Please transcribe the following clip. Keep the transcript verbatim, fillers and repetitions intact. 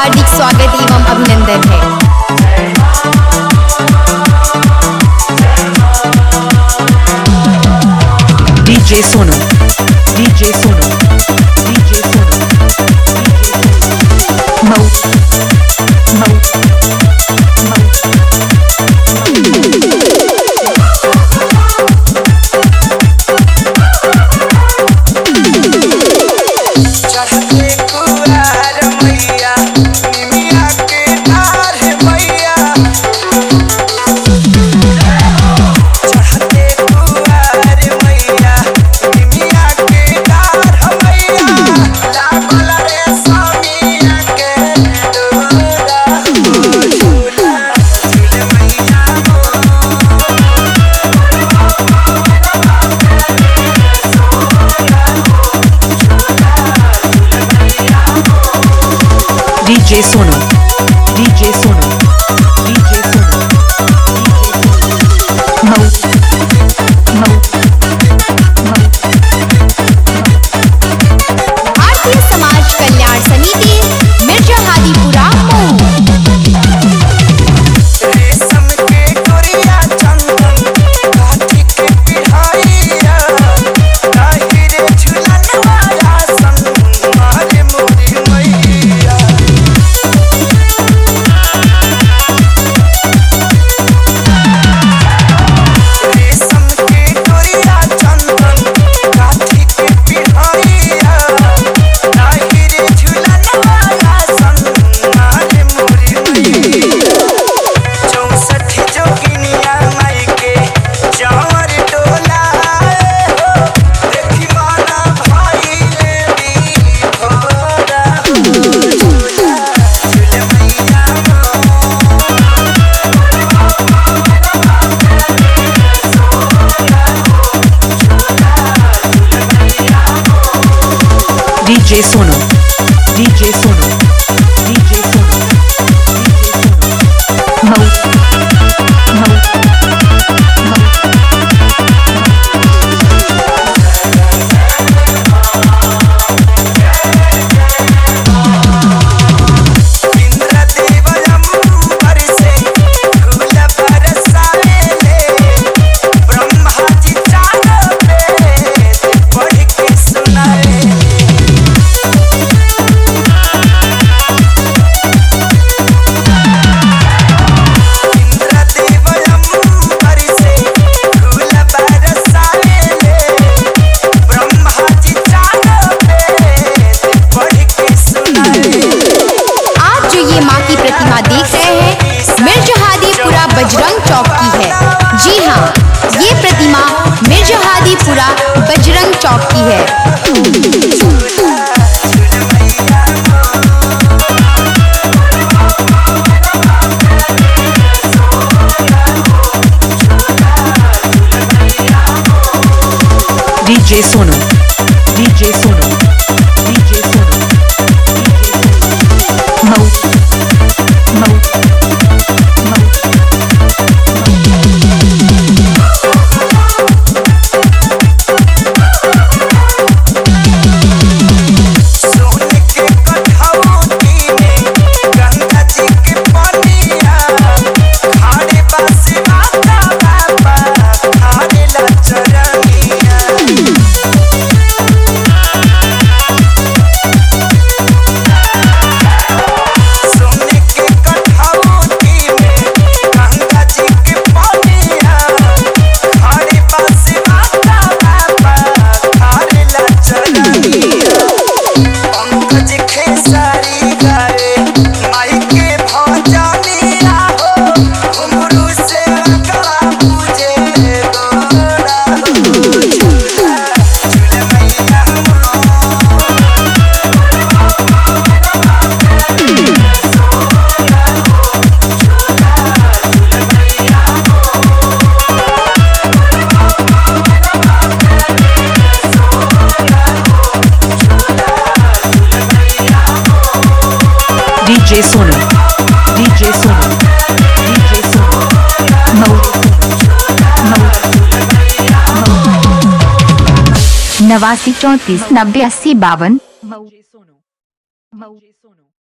हार्दिक स्वागत एवं अभिनंदन है। DJ Sonu, DJ Sonu, DJ Sonu, Mau, Mau, Mau. DJ Sonu, DJ Sonu, DJ Sonu, Mau, Mau, Mau. भारतीय समाज कल्याण समिति Mirza Hadipura DJ Sonu, DJ Sonu, DJ Sonu, Mau, Mau, Mau. देख रहे हैं मिर्जा हादीपुरा बजरंग चौक की है। जी हाँ, ये प्रतिमा मिर्जा हादीपुरा बजरंग चौक की है। DJ Sonu, DJ Sonu, DJ Sonu, Mau, Mau, Mau. DJ Sonu, DJ Sonu, DJ Sonu, Mau, Mau, नवासी चौंतीस नब्बे अस्सी बावन।